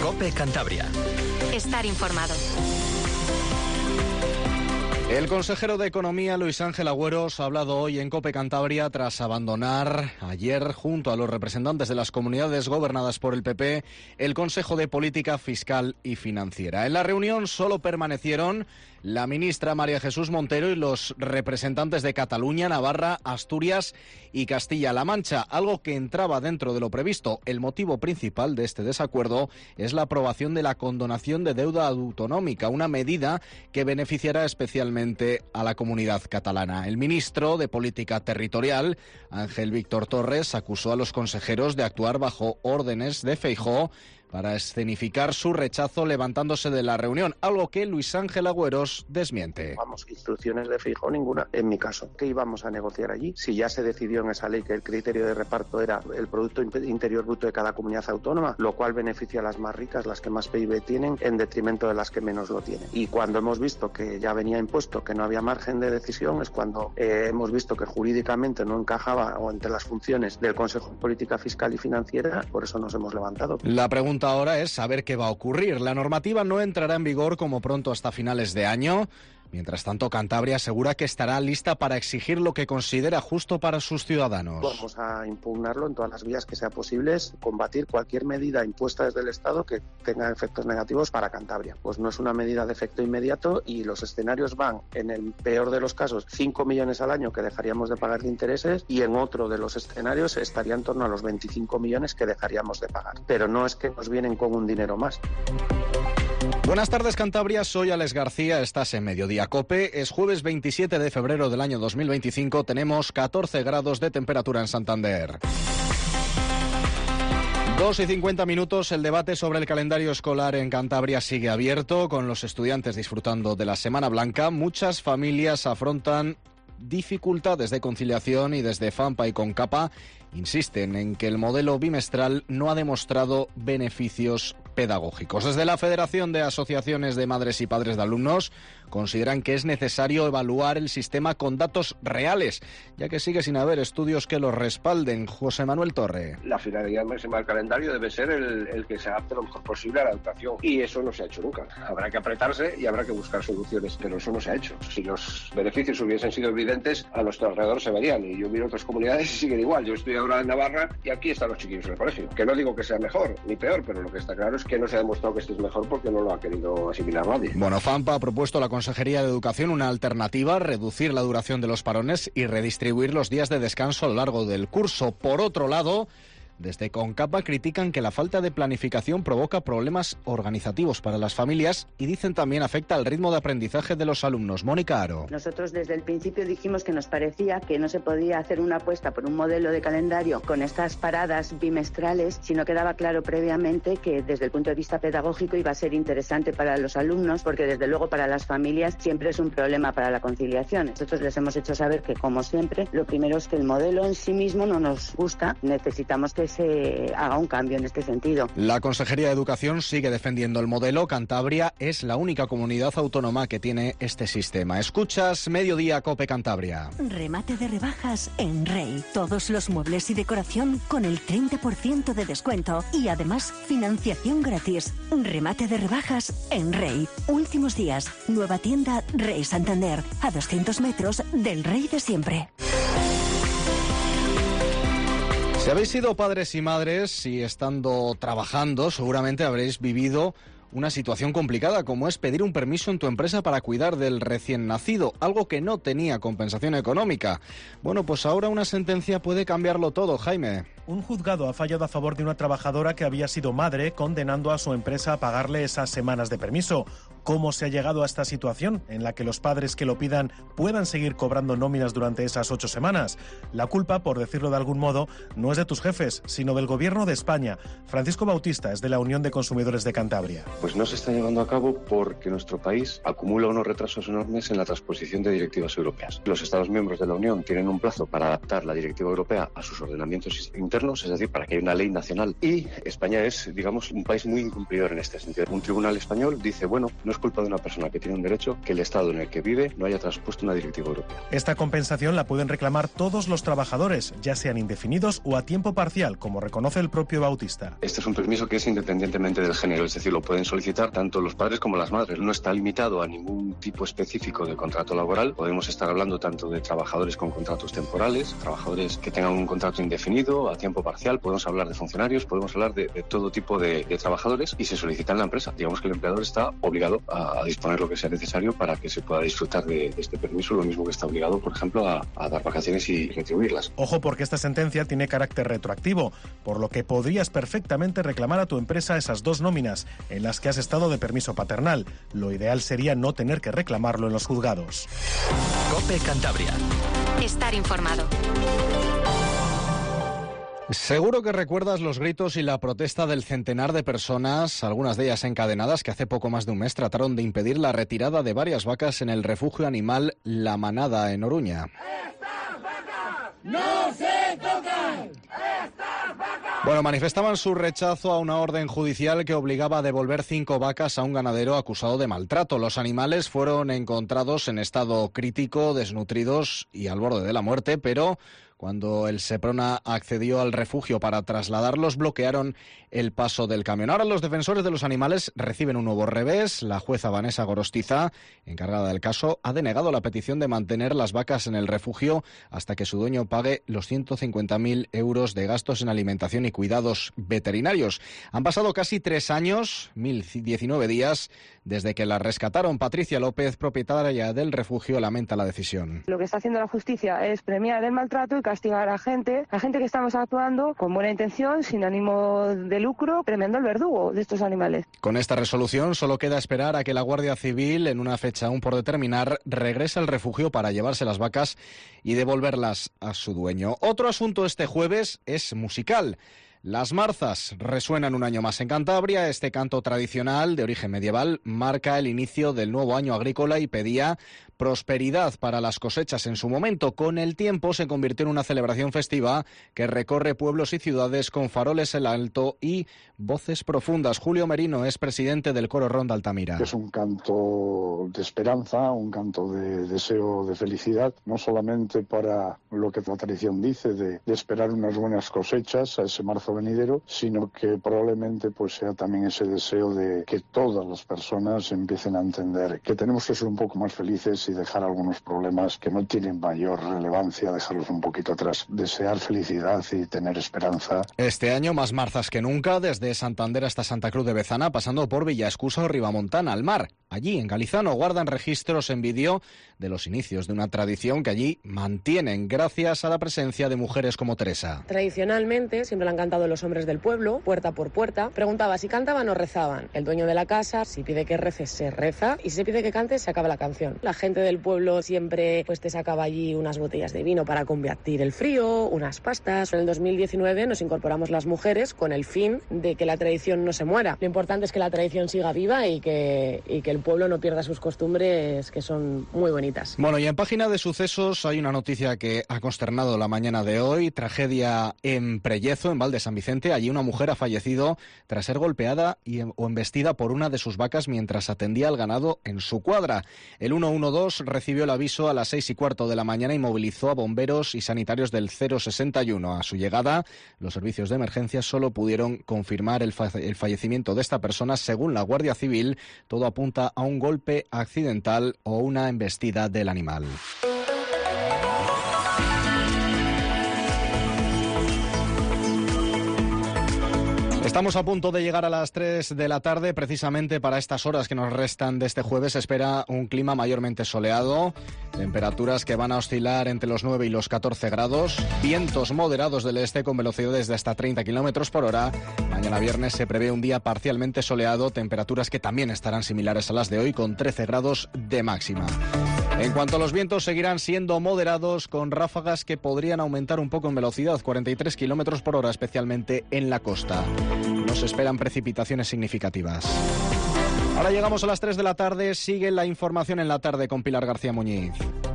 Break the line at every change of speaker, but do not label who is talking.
COPE Cantabria.
Estar informado.
El consejero de Economía, Luis Ángel Agüeros, ha hablado hoy en COPE Cantabria tras abandonar ayer, junto a los representantes de las comunidades gobernadas por el PP, el Consejo de Política Fiscal y Financiera. En la reunión solo permanecieron la ministra María Jesús Montero y los representantes de Cataluña, Navarra, Asturias y Castilla-La Mancha, algo que entraba dentro de lo previsto. El motivo principal de este desacuerdo es la aprobación de la condonación de deuda autonómica, una medida que beneficiará especialmente a la comunidad catalana. El ministro de Política Territorial, Ángel Víctor Torres, acusó a los consejeros de actuar bajo órdenes de Feijóo para escenificar su rechazo levantándose de la reunión, algo que Luis Ángel Agüeros desmiente.
Vamos, instrucciones de Feijóo ninguna, en mi caso. ¿Qué íbamos a negociar allí? Si ya se decidió en esa ley que el criterio de reparto era el Producto Interior Bruto de cada comunidad autónoma, lo cual beneficia a las más ricas, las que más PIB tienen, en detrimento de las que menos lo tienen. Y cuando hemos visto que ya venía impuesto, que no había margen de decisión, es cuando hemos visto que jurídicamente no encajaba o entre las funciones del Consejo de Política Fiscal y Financiera, por eso nos hemos levantado.
La pregunta ahora es saber qué va a ocurrir. La normativa no entrará en vigor como pronto hasta finales de año. Mientras tanto, Cantabria asegura que estará lista para exigir lo que considera justo para sus ciudadanos.
Vamos a impugnarlo en todas las vías que sea posibles, combatir cualquier medida impuesta desde el Estado que tenga efectos negativos para Cantabria. Pues no es una medida de efecto inmediato y los escenarios van, en el peor de los casos, 5 millones al año que dejaríamos de pagar de intereses y en otro de los escenarios estaría en torno a los 25 millones que dejaríamos de pagar. Pero no es que nos vienen con un dinero más.
Buenas tardes, Cantabria, soy Alex García, estás en Mediodía COPE. Es jueves 27 de febrero del año 2025, tenemos 14 grados de temperatura en Santander. 2:50, el debate sobre el calendario escolar en Cantabria sigue abierto, con los estudiantes disfrutando de la Semana Blanca. Muchas familias afrontan dificultades de conciliación y desde FAMPA y CONCAPA insisten en que el modelo bimestral no ha demostrado beneficios pedagógicos. Desde la Federación de Asociaciones de Madres y Padres de Alumnos consideran que es necesario evaluar el sistema con datos reales, ya que sigue sin haber estudios que los respalden. José Manuel Torre.
La finalidad máxima del calendario debe ser el que se adapte lo mejor posible a la educación, y eso no se ha hecho nunca. Habrá que apretarse y habrá que buscar soluciones, pero eso no se ha hecho. Si los beneficios hubiesen sido evidentes, a nuestro alrededor se verían, y yo miro otras comunidades y siguen igual. Yo estoy ahora en Navarra y aquí están los chiquillos en el colegio, que no digo que sea mejor ni peor, pero lo que está claro es que no se ha demostrado que esto es mejor porque no lo ha querido asimilar nadie.
Bueno, FAMPA ha propuesto a la Consejería de Educación una alternativa: reducir la duración de los parones y redistribuir los días de descanso a lo largo del curso. Por otro lado, desde CONCAPA critican que la falta de planificación provoca problemas organizativos para las familias y dicen también afecta al ritmo de aprendizaje de los alumnos. Mónica Aro.
Nosotros desde el principio dijimos que nos parecía que no se podía hacer una apuesta por un modelo de calendario con estas paradas bimestrales si no quedaba claro previamente que desde el punto de vista pedagógico iba a ser interesante para los alumnos, porque desde luego para las familias siempre es un problema para la conciliación. Nosotros les hemos hecho saber que, como siempre, lo primero es que el modelo en sí mismo no nos gusta, necesitamos que se haga un cambio en este sentido.
La Consejería de Educación sigue defendiendo el modelo. Cantabria es la única comunidad autónoma que tiene este sistema. Escuchas Mediodía COPE Cantabria.
Remate de rebajas en Rey. Todos los muebles y decoración con el 30% de descuento y además financiación gratis. Remate de rebajas en Rey. Últimos días. Nueva tienda Rey Santander, a 200 metros del Rey de siempre.
Si habéis sido padres y madres y estando trabajando, seguramente habréis vivido una situación complicada, como es pedir un permiso en tu empresa para cuidar del recién nacido, algo que no tenía compensación económica. Bueno, pues ahora una sentencia puede cambiarlo todo, Jaime.
Un juzgado ha fallado a favor de una trabajadora que había sido madre, condenando a su empresa a pagarle esas semanas de permiso. ¿Cómo se ha llegado a esta situación en la que los padres que lo pidan puedan seguir cobrando nóminas durante esas 8 semanas? La culpa, por decirlo de algún modo, no es de tus jefes, sino del Gobierno de España. Francisco Bautista es de la Unión de Consumidores de Cantabria.
Pues no se está llevando a cabo porque nuestro país acumula unos retrasos enormes en la transposición de directivas europeas. Los Estados miembros de la Unión tienen un plazo para adaptar la directiva europea a sus ordenamientos internos, es decir, para que haya una ley nacional. Y España es, digamos, un país muy incumplidor en este sentido. Un tribunal español dice, bueno, no es es culpa de una persona que tiene un derecho que el Estado en el que vive no haya traspuesto una directiva europea.
Esta compensación la pueden reclamar todos los trabajadores, ya sean indefinidos o a tiempo parcial, como reconoce el propio Bautista.
Este es un permiso que es independientemente del género, es decir, lo pueden solicitar tanto los padres como las madres. No está limitado a ningún tipo específico de contrato laboral. Podemos estar hablando tanto de trabajadores con contratos temporales, trabajadores que tengan un contrato indefinido, a tiempo parcial, podemos hablar de funcionarios, podemos hablar de todo tipo de trabajadores y se solicita en la empresa. Digamos que el empleador está obligado a disponer lo que sea necesario para que se pueda disfrutar de este permiso, lo mismo que está obligado, por ejemplo, a dar vacaciones y retribuirlas.
Ojo, porque esta sentencia tiene carácter retroactivo, por lo que podrías perfectamente reclamar a tu empresa esas 2 nóminas en las que has estado de permiso paternal. Lo ideal sería no tener que reclamarlo en los juzgados.
COPE Cantabria.
Estar informado.
Seguro que recuerdas los gritos y la protesta del centenar de personas, algunas de ellas encadenadas, que hace poco más de un mes trataron de impedir la retirada de varias vacas en el refugio animal La Manada, en Oruña.
¡Estas vacas no se tocan! ¡Estas vacas!
Bueno, manifestaban su rechazo a una orden judicial que obligaba a devolver 5 vacas a un ganadero acusado de maltrato. Los animales fueron encontrados en estado crítico, desnutridos y al borde de la muerte, pero cuando el Seprona accedió al refugio para trasladarlos, bloquearon el paso del camión. Ahora los defensores de los animales reciben un nuevo revés. La jueza Vanessa Gorostiza, encargada del caso, ha denegado la petición de mantener las vacas en el refugio hasta que su dueño pague los 150.000 euros de gastos en alimentación y cuidados veterinarios. Han pasado casi 3 años, 1019 días, desde que la rescataron. Patricia López, propietaria del refugio, lamenta la decisión.
Lo que está haciendo la justicia es premiar el maltrato y castigar a gente que estamos actuando con buena intención, sin ánimo de lucro, premiando al verdugo de estos animales.
Con esta resolución solo queda esperar a que la Guardia Civil, en una fecha aún por determinar, regrese al refugio para llevarse las vacas y devolverlas a su dueño. Otro asunto este jueves es musical. Las marzas resuenan un año más en Cantabria. Este canto tradicional de origen medieval marca el inicio del nuevo año agrícola y pedía prosperidad para las cosechas en su momento. Con el tiempo se convirtió en una celebración festiva que recorre pueblos y ciudades con faroles en alto y voces profundas. Julio Merino es presidente del Coro Ronda Altamira.
Es un canto de esperanza, un canto de deseo de felicidad, no solamente para lo que la tradición dice de esperar unas buenas cosechas a ese marzo venidero, sino que probablemente pues sea también ese deseo de que todas las personas empiecen a entender que tenemos que ser un poco más felices y dejar algunos problemas que no tienen mayor relevancia, dejarlos un poquito atrás, desear felicidad y tener esperanza.
Este año más marzas que nunca, desde Santander hasta Santa Cruz de Bezana, pasando por Villaescusa o Ribamontana al mar. Allí, en Galizano, guardan registros en vídeo de los inicios de una tradición que allí mantienen gracias a la presencia de mujeres como Teresa.
Tradicionalmente siempre le han cantado los hombres del pueblo, puerta por puerta. Preguntaba si cantaban o rezaban. El dueño de la casa, si pide que rece, se reza, y si se pide que cante, se acaba la canción. La gente del pueblo siempre pues te sacaba allí unas botellas de vino para combatir el frío, unas pastas. En el 2019 nos incorporamos las mujeres con el fin de que la tradición no se muera. Lo importante es que la tradición siga viva y que el pueblo no pierda sus costumbres, que son muy bonitas.
Bueno, y en página de sucesos hay una noticia que ha consternado la mañana de hoy. Tragedia en Prellezo, en Val de San Vicente. Allí una mujer ha fallecido tras ser golpeada o embestida por una de sus vacas mientras atendía al ganado en su cuadra. El 112 recibió el aviso a las 6:15 de la mañana y movilizó a bomberos y sanitarios del 061. A su llegada, los servicios de emergencia solo pudieron confirmar el fallecimiento de esta persona. Según la Guardia Civil, todo apunta a un golpe accidental o una embestida del animal. Estamos a punto de llegar a las 3 de la tarde. Precisamente para estas horas que nos restan de este jueves se espera un clima mayormente soleado, temperaturas que van a oscilar entre los 9 y los 14 grados, vientos moderados del este con velocidades de hasta 30 kilómetros por hora. Mañana viernes se prevé un día parcialmente soleado, temperaturas que también estarán similares a las de hoy con 13 grados de máxima. En cuanto a los vientos, seguirán siendo moderados con ráfagas que podrían aumentar un poco en velocidad, 43 kilómetros por hora, especialmente en la costa. No se esperan precipitaciones significativas. Ahora llegamos a las 3 de la tarde, sigue la información en la tarde con Pilar García Muñiz.